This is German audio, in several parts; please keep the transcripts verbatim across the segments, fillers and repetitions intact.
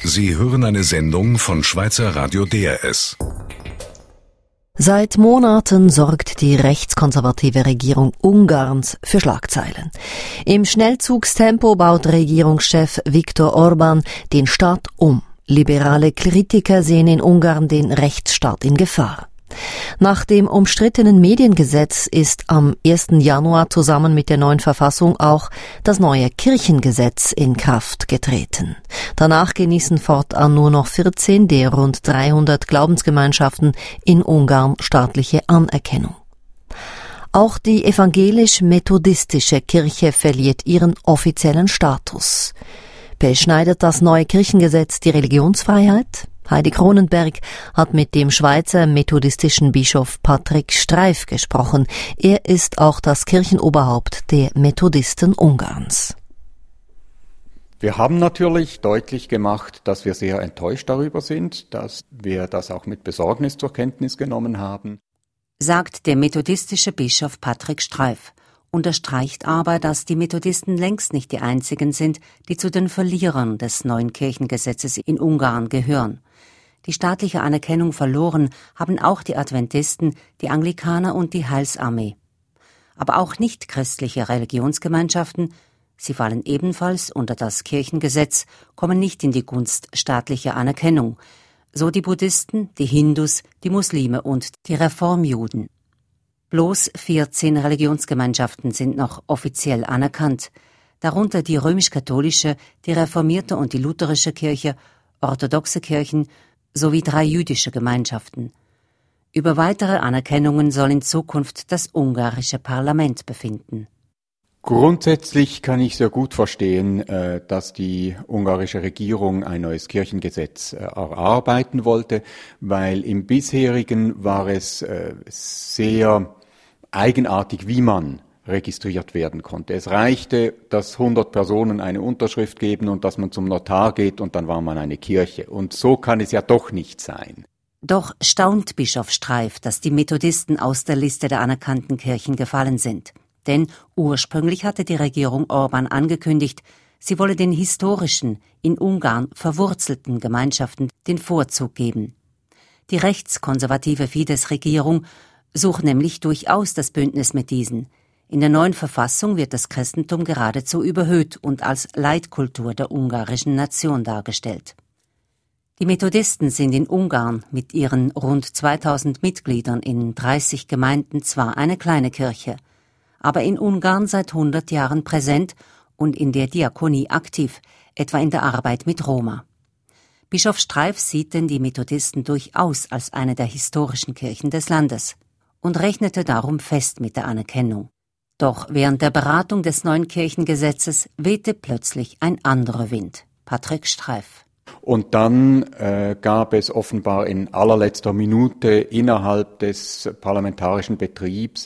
Sie hören eine Sendung von Schweizer Radio D R S. Seit Monaten sorgt die rechtskonservative Regierung Ungarns für Schlagzeilen. Im Schnellzugstempo baut Regierungschef Viktor Orbán den Staat um. Liberale Kritiker sehen in Ungarn den Rechtsstaat in Gefahr. Nach dem umstrittenen Mediengesetz ist am ersten Januar zusammen mit der neuen Verfassung auch das neue Kirchengesetz in Kraft getreten. Danach genießen fortan nur noch vierzehn der rund dreihundert Glaubensgemeinschaften in Ungarn staatliche Anerkennung. Auch die evangelisch-methodistische Kirche verliert ihren offiziellen Status. Beschneidet das neue Kirchengesetz die Religionsfreiheit? Heidi Kronenberg hat mit dem Schweizer methodistischen Bischof Patrick Streif gesprochen. Er ist auch das Kirchenoberhaupt der Methodisten Ungarns. Wir haben natürlich deutlich gemacht, dass wir sehr enttäuscht darüber sind, dass wir das auch mit Besorgnis zur Kenntnis genommen haben, sagt der methodistische Bischof Patrick Streif, unterstreicht aber, dass die Methodisten längst nicht die einzigen sind, die zu den Verlierern des neuen Kirchengesetzes in Ungarn gehören. Die staatliche Anerkennung verloren haben auch die Adventisten, die Anglikaner und die Heilsarmee. Aber auch nichtchristliche Religionsgemeinschaften, sie fallen ebenfalls unter das Kirchengesetz, kommen nicht in die Gunst staatlicher Anerkennung, so die Buddhisten, die Hindus, die Muslime und die Reformjuden. Bloß vierzehn Religionsgemeinschaften sind noch offiziell anerkannt, darunter die römisch-katholische, die reformierte und die lutherische Kirche, orthodoxe Kirchen sowie drei jüdische Gemeinschaften. Über weitere Anerkennungen soll in Zukunft das ungarische Parlament befinden. Grundsätzlich kann ich sehr gut verstehen, dass die ungarische Regierung ein neues Kirchengesetz erarbeiten wollte, weil im bisherigen war es sehr eigenartig, wie man registriert werden konnte. Es reichte, dass hundert Personen eine Unterschrift geben und dass man zum Notar geht und dann war man eine Kirche. Und so kann es ja doch nicht sein. Doch staunt Bischof Streif, dass die Methodisten aus der Liste der anerkannten Kirchen gefallen sind. Denn ursprünglich hatte die Regierung Orbán angekündigt, sie wolle den historischen, in Ungarn verwurzelten Gemeinschaften den Vorzug geben. Die rechtskonservative Fidesz-Regierung sucht nämlich durchaus das Bündnis mit diesen. In der neuen Verfassung wird das Christentum geradezu überhöht und als Leitkultur der ungarischen Nation dargestellt. Die Methodisten sind in Ungarn mit ihren rund zweitausend Mitgliedern in dreißig Gemeinden zwar eine kleine Kirche, aber in Ungarn seit hundert Jahren präsent und in der Diakonie aktiv, etwa in der Arbeit mit Roma. Bischof Streif sieht denn die Methodisten durchaus als eine der historischen Kirchen des Landes und rechnete darum fest mit der Anerkennung. Doch während der Beratung des neuen Kirchengesetzes wehte plötzlich ein anderer Wind. Patrick Streif. Und dann äh, gab es offenbar in allerletzter Minute innerhalb des parlamentarischen Betriebs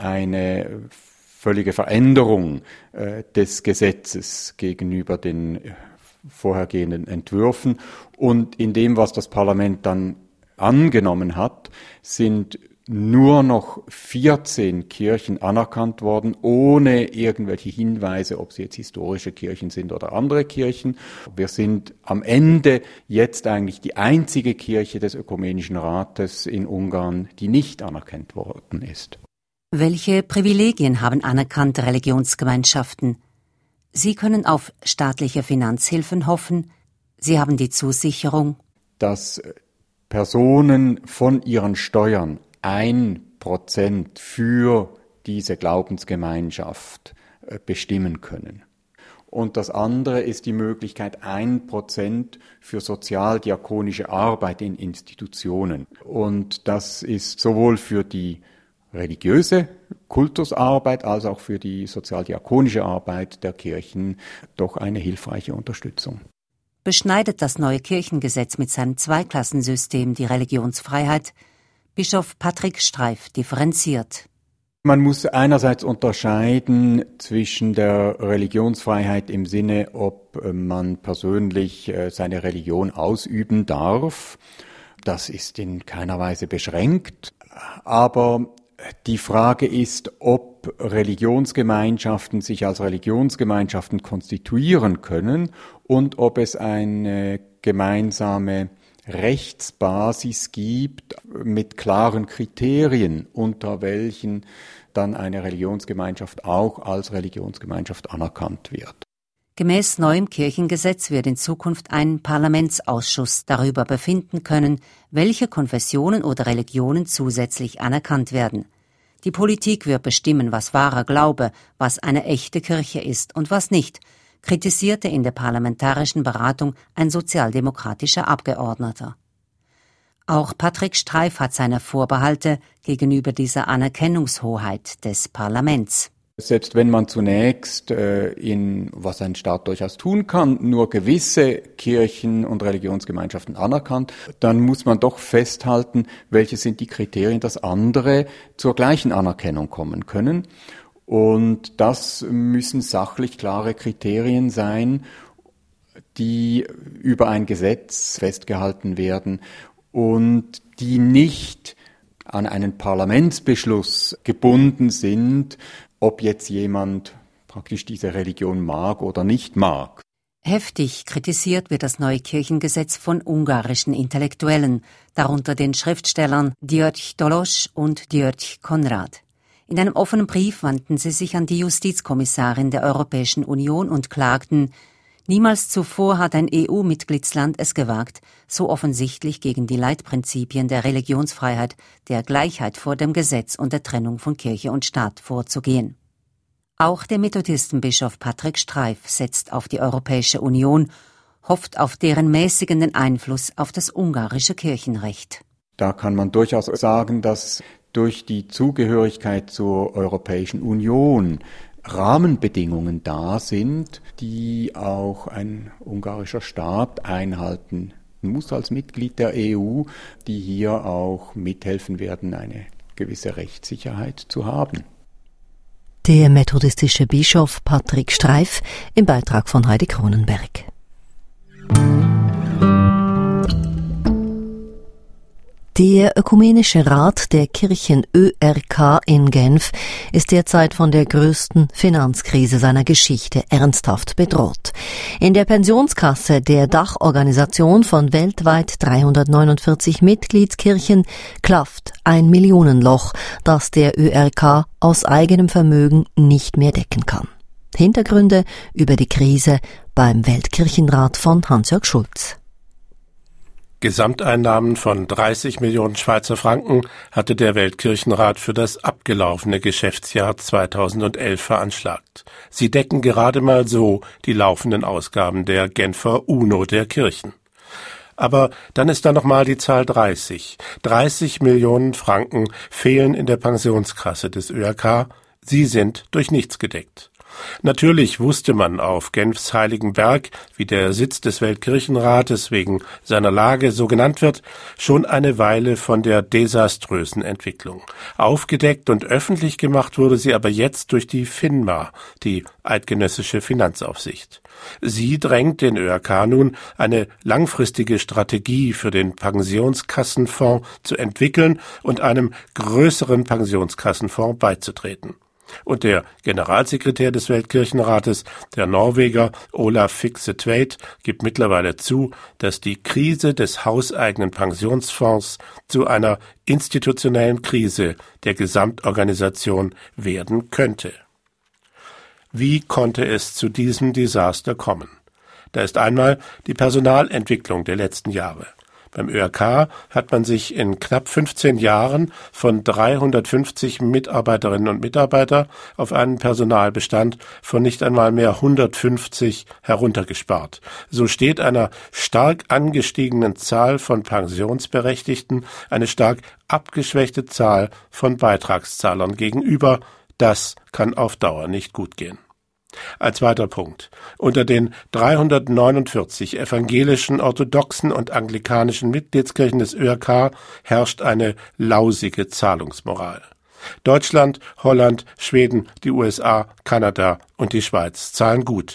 eine völlige Veränderung äh, des Gesetzes gegenüber den vorhergehenden Entwürfen. Und in dem, was das Parlament dann angenommen hat, sind nur noch vierzehn Kirchen anerkannt worden, ohne irgendwelche Hinweise, ob sie jetzt historische Kirchen sind oder andere Kirchen. Wir sind am Ende jetzt eigentlich die einzige Kirche des Ökumenischen Rates in Ungarn, die nicht anerkannt worden ist. Welche Privilegien haben anerkannte Religionsgemeinschaften? Sie können auf staatliche Finanzhilfen hoffen. Sie haben die Zusicherung, dass Personen von ihren Steuern ein Prozent für diese Glaubensgemeinschaft bestimmen können. Und das andere ist die Möglichkeit, ein Prozent für sozialdiakonische Arbeit in Institutionen. Und das ist sowohl für die religiöse Kultusarbeit als auch für die sozialdiakonische Arbeit der Kirchen doch eine hilfreiche Unterstützung. Beschneidet das neue Kirchengesetz mit seinem Zweiklassensystem die Religionsfreiheit? Bischof Patrick Streif differenziert. Man muss einerseits unterscheiden zwischen der Religionsfreiheit im Sinne, ob man persönlich seine Religion ausüben darf. Das ist in keiner Weise beschränkt. Aber die Frage ist, ob Religionsgemeinschaften sich als Religionsgemeinschaften konstituieren können und ob es eine gemeinsame Rechtsbasis gibt mit klaren Kriterien, unter welchen dann eine Religionsgemeinschaft auch als Religionsgemeinschaft anerkannt wird. Gemäß neuem Kirchengesetz wird in Zukunft ein Parlamentsausschuss darüber befinden können, welche Konfessionen oder Religionen zusätzlich anerkannt werden. Die Politik wird bestimmen, was wahrer Glaube, was eine echte Kirche ist und was nicht, kritisierte in der parlamentarischen Beratung ein sozialdemokratischer Abgeordneter. Auch Patrick Streif hat seine Vorbehalte gegenüber dieser Anerkennungshoheit des Parlaments. Selbst wenn man zunächst äh, in, was ein Staat durchaus tun kann, nur gewisse Kirchen und Religionsgemeinschaften anerkannt, dann muss man doch festhalten, welche sind die Kriterien, dass andere zur gleichen Anerkennung kommen können. Und das müssen sachlich klare Kriterien sein, die über ein Gesetz festgehalten werden und die nicht an einen Parlamentsbeschluss gebunden sind, ob jetzt jemand praktisch diese Religion mag oder nicht mag. Heftig kritisiert wird das neue Kirchengesetz von ungarischen Intellektuellen, darunter den Schriftstellern György Dolog und György Konrad. In einem offenen Brief wandten sie sich an die Justizkommissarin der Europäischen Union und klagten, niemals zuvor hat ein E U-Mitgliedsland es gewagt, so offensichtlich gegen die Leitprinzipien der Religionsfreiheit, der Gleichheit vor dem Gesetz und der Trennung von Kirche und Staat vorzugehen. Auch der Methodistenbischof Patrick Streif setzt auf die Europäische Union, hofft auf deren mäßigenden Einfluss auf das ungarische Kirchenrecht. Da kann man durchaus sagen, dass durch die Zugehörigkeit zur Europäischen Union Rahmenbedingungen da sind, die auch ein ungarischer Staat einhalten muss als Mitglied der E U, die hier auch mithelfen werden, eine gewisse Rechtssicherheit zu haben. Der methodistische Bischof Patrick Streif im Beitrag von Heidi Kronenberg. Der Ökumenische Rat der Kirchen Ö R K in Genf ist derzeit von der größten Finanzkrise seiner Geschichte ernsthaft bedroht. In der Pensionskasse der Dachorganisation von weltweit dreihundertneunundvierzig Mitgliedskirchen klafft ein Millionenloch, das der Ö R K aus eigenem Vermögen nicht mehr decken kann. Hintergründe über die Krise beim Weltkirchenrat von Hans-Jörg Schulz. Gesamteinnahmen von dreißig Millionen Schweizer Franken hatte der Weltkirchenrat für das abgelaufene Geschäftsjahr zweitausendelf veranschlagt. Sie decken gerade mal so die laufenden Ausgaben der Genfer UNO der Kirchen. Aber dann ist da nochmal die Zahl dreißig. dreißig Millionen Franken fehlen in der Pensionskasse des Ö R K. Sie sind durch nichts gedeckt. Natürlich wusste man auf Genfs Heiligen Berg, wie der Sitz des Weltkirchenrates wegen seiner Lage so genannt wird, schon eine Weile von der desaströsen Entwicklung. Aufgedeckt und öffentlich gemacht wurde sie aber jetzt durch die FINMA, die Eidgenössische Finanzaufsicht. Sie drängt den Ö R K nun, eine langfristige Strategie für den Pensionskassenfonds zu entwickeln und einem größeren Pensionskassenfonds beizutreten. Und der Generalsekretär des Weltkirchenrates, der Norweger Olaf Fikse Tveit, gibt mittlerweile zu, dass die Krise des hauseigenen Pensionsfonds zu einer institutionellen Krise der Gesamtorganisation werden könnte. Wie konnte es zu diesem Desaster kommen? Da ist einmal die Personalentwicklung der letzten Jahre. Beim Ö R K hat man sich in knapp fünfzehn Jahren von dreihundertfünfzig Mitarbeiterinnen und Mitarbeiter auf einen Personalbestand von nicht einmal mehr hundertfünfzig heruntergespart. So steht einer stark angestiegenen Zahl von Pensionsberechtigten eine stark abgeschwächte Zahl von Beitragszahlern gegenüber. Das kann auf Dauer nicht gut gehen. Ein zweiter Punkt. Unter den dreihundertneunundvierzig evangelischen, orthodoxen und anglikanischen Mitgliedskirchen des Ö R K herrscht eine lausige Zahlungsmoral. Deutschland, Holland, Schweden, die U S A, Kanada und die Schweiz zahlen gut.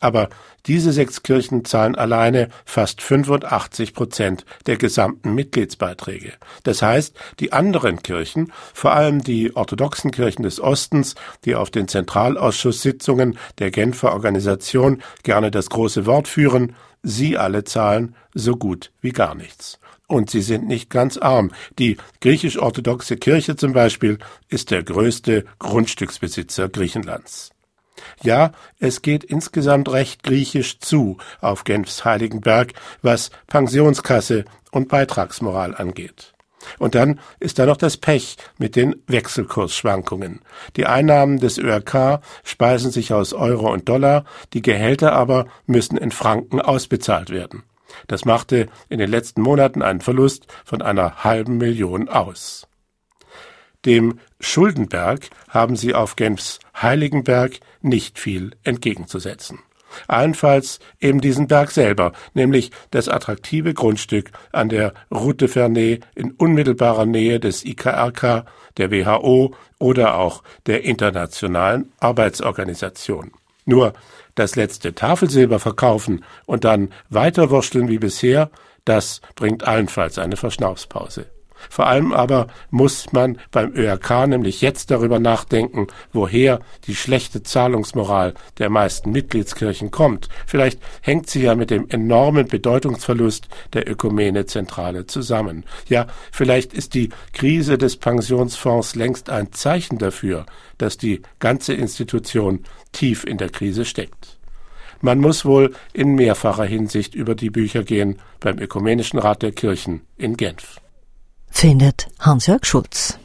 Aber diese sechs Kirchen zahlen alleine fast fünfundachtzig Prozent der gesamten Mitgliedsbeiträge. Das heißt, die anderen Kirchen, vor allem die orthodoxen Kirchen des Ostens, die auf den Zentralausschusssitzungen der Genfer Organisation gerne das große Wort führen, sie alle zahlen so gut wie gar nichts. Und sie sind nicht ganz arm. Die griechisch-orthodoxe Kirche zum Beispiel ist der größte Grundstücksbesitzer Griechenlands. Ja, es geht insgesamt recht griechisch zu auf Genfs Heiligenberg, was Pensionskasse und Beitragsmoral angeht. Und dann ist da noch das Pech mit den Wechselkursschwankungen. Die Einnahmen des Ö R K speisen sich aus Euro und Dollar, die Gehälter aber müssen in Franken ausbezahlt werden. Das machte in den letzten Monaten einen Verlust von einer halben Million aus. Dem Schuldenberg haben sie auf Genfs Heiligenberg nicht viel entgegenzusetzen. Allenfalls eben diesen Berg selber, nämlich das attraktive Grundstück an der Route de Ferney in unmittelbarer Nähe des I K R K, der W H O oder auch der Internationalen Arbeitsorganisation. Nur das letzte Tafelsilber verkaufen und dann weiterwursteln wie bisher, das bringt allenfalls eine Verschnaufspause. Vor allem aber muss man beim Ö R K nämlich jetzt darüber nachdenken, woher die schlechte Zahlungsmoral der meisten Mitgliedskirchen kommt. Vielleicht hängt sie ja mit dem enormen Bedeutungsverlust der Ökumene-Zentrale zusammen. Ja, vielleicht ist die Krise des Pensionsfonds längst ein Zeichen dafür, dass die ganze Institution tief in der Krise steckt. Man muss wohl in mehrfacher Hinsicht über die Bücher gehen beim Ökumenischen Rat der Kirchen in Genf. Findet Hans-Jörg Schulz.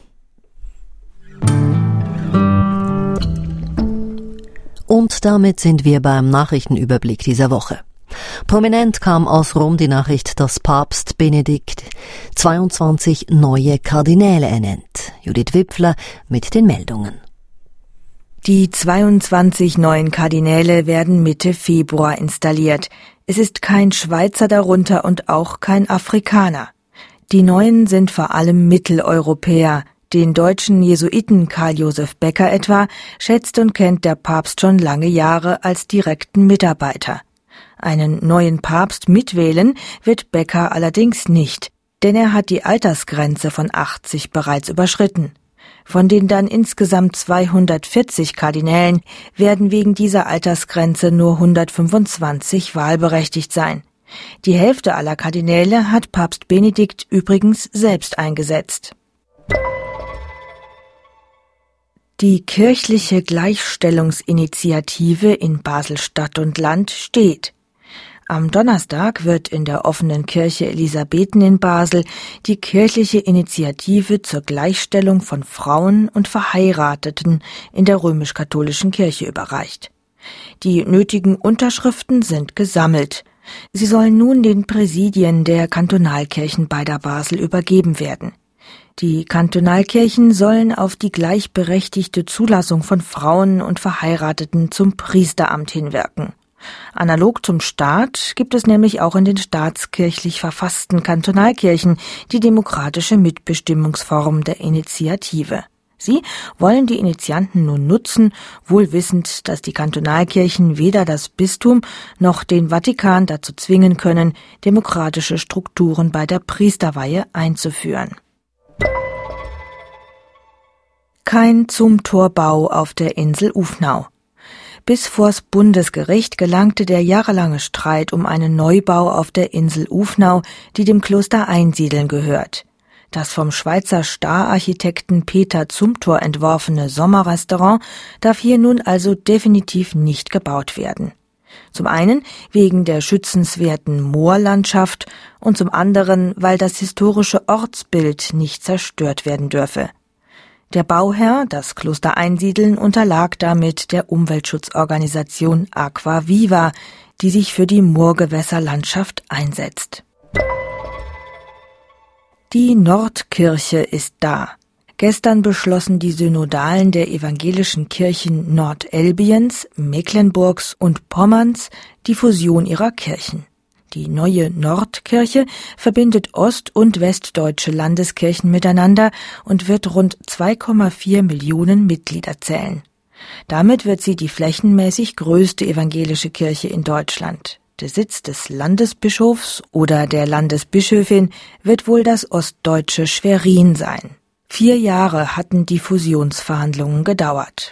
Und damit sind wir beim Nachrichtenüberblick dieser Woche. Prominent kam aus Rom die Nachricht, dass Papst Benedikt zweiundzwanzig neue Kardinäle ernennt. Judith Wipfler mit den Meldungen. Die zweiundzwanzig neuen Kardinäle werden Mitte Februar installiert. Es ist kein Schweizer darunter und auch kein Afrikaner. Die Neuen sind vor allem Mitteleuropäer. Den deutschen Jesuiten Karl Josef Becker etwa schätzt und kennt der Papst schon lange Jahre als direkten Mitarbeiter. Einen neuen Papst mitwählen wird Becker allerdings nicht, denn er hat die Altersgrenze von achtzig bereits überschritten. Von den dann insgesamt zweihundertvierzig Kardinälen werden wegen dieser Altersgrenze nur hundertfünfundzwanzig wahlberechtigt sein. Die Hälfte aller Kardinäle hat Papst Benedikt übrigens selbst eingesetzt. Die kirchliche Gleichstellungsinitiative in Basel-Stadt und Land steht. Am Donnerstag wird in der offenen Kirche Elisabethen in Basel die kirchliche Initiative zur Gleichstellung von Frauen und Verheirateten in der römisch-katholischen Kirche überreicht. Die nötigen Unterschriften sind gesammelt. Sie sollen nun den Präsidien der Kantonalkirchen beider Basel übergeben werden. Die Kantonalkirchen sollen auf die gleichberechtigte Zulassung von Frauen und Verheirateten zum Priesteramt hinwirken. Analog zum Staat gibt es nämlich auch in den staatskirchlich verfassten Kantonalkirchen die demokratische Mitbestimmungsform der Initiative. Sie wollen die Initianten nun nutzen, wohl wissend, dass die Kantonalkirchen weder das Bistum noch den Vatikan dazu zwingen können, demokratische Strukturen bei der Priesterweihe einzuführen. Kein Zumthor-Bau auf der Insel Ufnau. Bis vors Bundesgericht gelangte der jahrelange Streit um einen Neubau auf der Insel Ufnau, die dem Kloster Einsiedeln gehört. Das vom Schweizer Star-Architekten Peter Zumthor entworfene Sommerrestaurant darf hier nun also definitiv nicht gebaut werden. Zum einen wegen der schützenswerten Moorlandschaft und zum anderen, weil das historische Ortsbild nicht zerstört werden dürfe. Der Bauherr, das Kloster Einsiedeln, unterlag damit der Umweltschutzorganisation Aqua Viva, die sich für die Moorgewässerlandschaft einsetzt. Die Nordkirche ist da. Gestern beschlossen die Synodalen der evangelischen Kirchen Nordelbiens, Mecklenburgs und Pommerns die Fusion ihrer Kirchen. Die neue Nordkirche verbindet ost- und westdeutsche Landeskirchen miteinander und wird rund zwei Komma vier Millionen Mitglieder zählen. Damit wird sie die flächenmäßig größte evangelische Kirche in Deutschland. Der Sitz des Landesbischofs oder der Landesbischöfin wird wohl das ostdeutsche Schwerin sein. Vier Jahre hatten die Fusionsverhandlungen gedauert.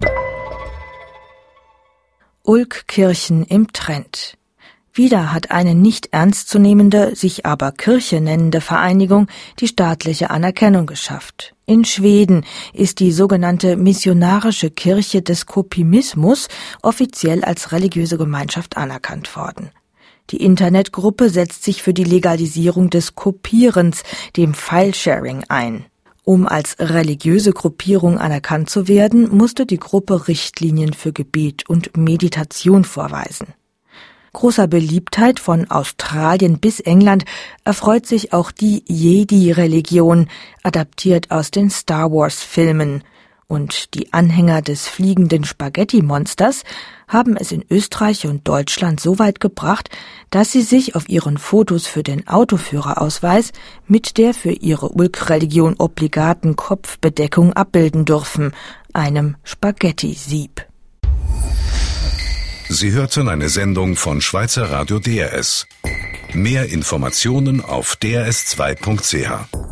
Ulk-Kirchen im Trend. Wieder hat eine nicht ernstzunehmende, sich aber Kirche nennende Vereinigung die staatliche Anerkennung geschafft. In Schweden ist die sogenannte missionarische Kirche des Kopimismus offiziell als religiöse Gemeinschaft anerkannt worden. Die Internetgruppe setzt sich für die Legalisierung des Kopierens, dem Filesharing, ein. Um als religiöse Gruppierung anerkannt zu werden, musste die Gruppe Richtlinien für Gebet und Meditation vorweisen. Großer Beliebtheit von Australien bis England erfreut sich auch die Jedi-Religion, adaptiert aus den Star-Wars-Filmen. Und die Anhänger des fliegenden Spaghetti-Monsters haben es in Österreich und Deutschland so weit gebracht, dass sie sich auf ihren Fotos für den Autoführerausweis mit der für ihre Ulk-Religion obligaten Kopfbedeckung abbilden dürfen, einem Spaghetti-Sieb. Sie hörten eine Sendung von Schweizer Radio D R S. Mehr Informationen auf d r s zwei punkt c h.